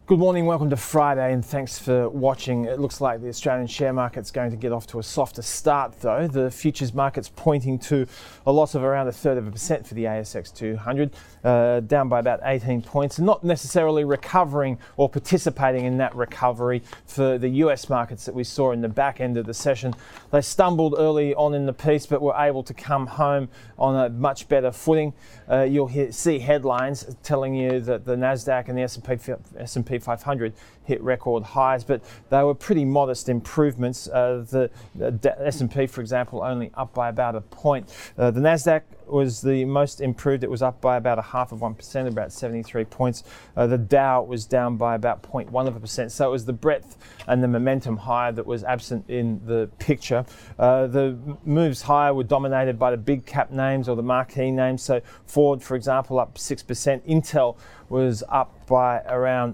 Good morning, welcome to Friday, and thanks for watching. It looks like the Australian share market's going to get off to a softer start though. The futures market's pointing to a loss of around 1/3% for the ASX 200, down by about 18 points, not necessarily recovering or participating in that recovery for the US markets that we saw in the back end of the session. They stumbled early on in the piece, but were able to come home on a much better footing. You'll see headlines telling you that the Nasdaq and the S&P 500 hit record highs, but they were pretty modest improvements. The S&P, for example, only up by about a point. The Nasdaq was the most improved. It was up by about 0.5%, about 73 points. The Dow was down by about 0.1%. So it was the breadth and the momentum higher that was absent in the picture. The moves higher were dominated by the big cap names or the marquee names. So Ford, for example, up 6%. Intel was up by around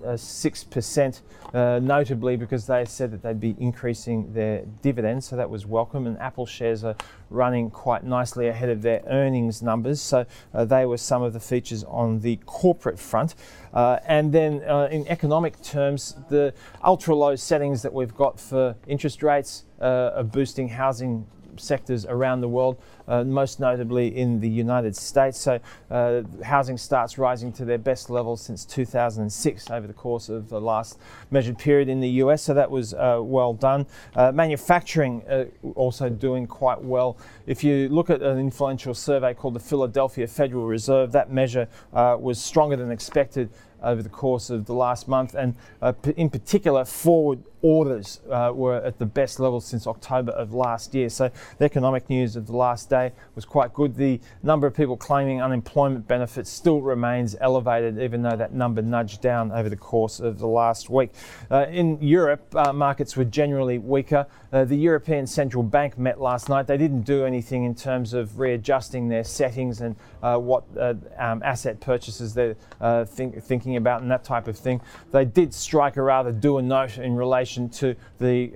6%, notably because they said that they'd be increasing their dividends, so that was welcome. And Apple shares are running quite nicely ahead of their earnings numbers, so they were some of the features on the corporate front. And then in economic terms, the ultra low settings that we've got for interest rates are boosting housing sectors around the world, most notably in the United States. So housing starts rising to their best levels since 2006 over the course of the last measured period in the US, so that was well done. Manufacturing also doing quite well. If you look at an influential survey called the Philadelphia Federal Reserve, that measure was stronger than expected over the course of the last month, and in particular forward orders were at the best level since October of last year. So the economic news of the last day was quite good. The number of people claiming unemployment benefits still remains elevated, even though that number nudged down over the course of the last week. In Europe, markets were generally weaker. The European Central Bank met last night. They didn't do anything in terms of readjusting their settings and what asset purchases they're thinking about and that type of thing. They did strike a rather dour note in relation to the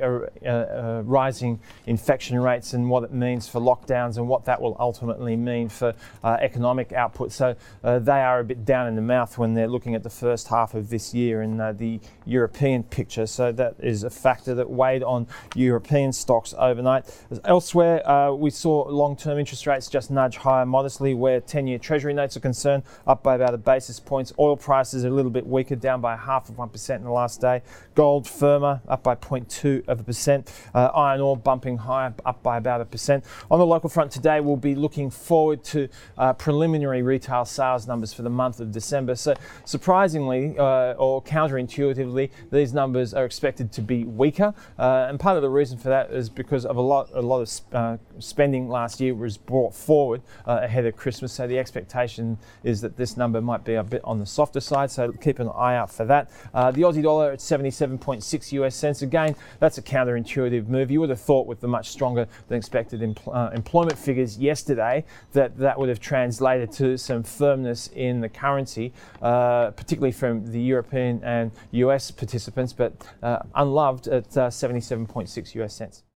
rising infection rates and what it means for lockdowns and what that will ultimately mean for economic output. So they are a bit down in the mouth when they're looking at the first half of this year in the European picture. So that is a factor that weighed on European stocks overnight. Elsewhere, we saw long-term interest rates just nudge higher modestly where 10-year Treasury notes are concerned, up by about a basis points. Oil prices are a little bit weaker, down by 0.5% in the last day. Gold firmer, up by 0.2%. Iron ore bumping higher, up by about 1%. On the local front today, we'll be looking forward to preliminary retail sales numbers for the month of December. So surprisingly, or counterintuitively, these numbers are expected to be weaker. And part of the reason for that is because of a lot of spending last year was brought forward ahead of Christmas. So the expectation is that this number might be a bit on the softer side. So keep an eye out for that. The Aussie dollar at 77.6 US cents. Again, that's a counterintuitive move. You would have thought with the much stronger than expected employment figures yesterday that would have translated to some firmness in the currency, particularly from the European and US participants, but unloved at 77.6 US cents.